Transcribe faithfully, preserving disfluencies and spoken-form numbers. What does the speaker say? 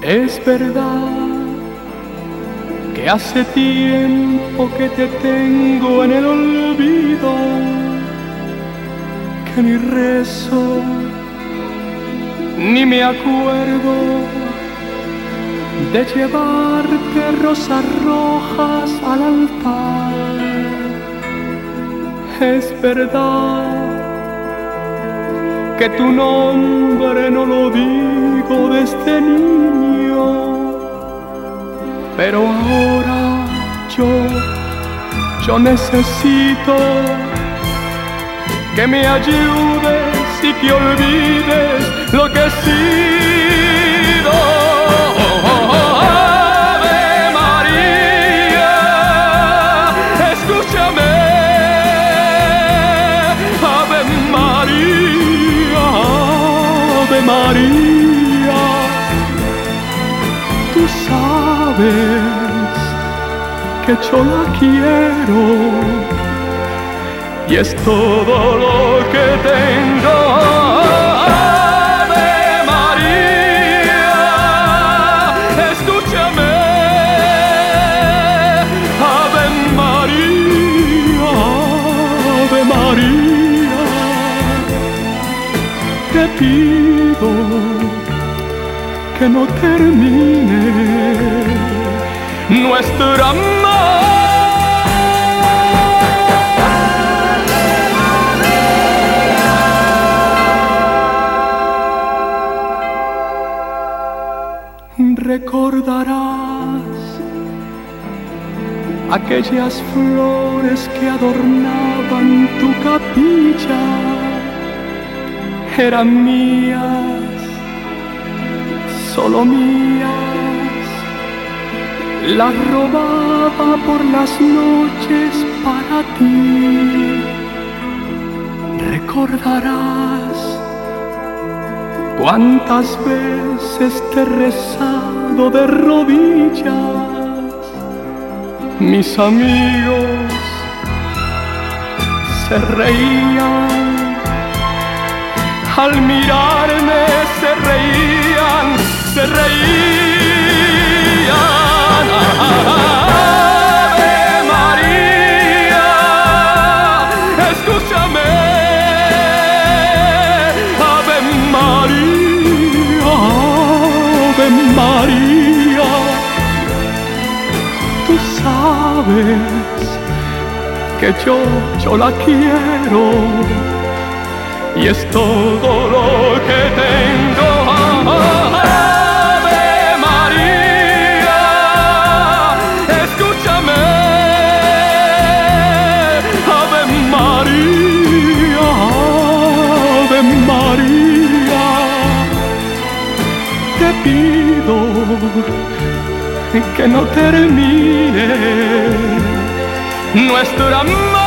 Es verdad que hace tiempo que te tengo en el olvido, que ni rezo ni me acuerdo de llevarte rosas rojas al altar. Es verdad que tu nombre no lo digo desde niño, pero ahora yo, yo necesito que me ayudes y que olvides lo que he sido. Oh, oh, oh, Ave María, escúchame. Ave María, Ave María, tú sabes que yo la quiero y es todo lo que tengo. Ave María, escúchame. Ave María, Ave María, te pido que no termine nuestro amor. Recordarás aquellas flores que adornaban tu capilla, eran mías, solo mías, las robaba por las noches para ti. Recordarás cuántas veces te he rezado de rodillas. Mis amigos se reían al mirarme, se reían, se reían. Ave María, escúchame. Ave María, Ave María, tú sabes que yo, yo la quiero y es todo lo que tengo. Ave María, escúchame. Ave María, Ave María, te pido que no termine nuestro amor.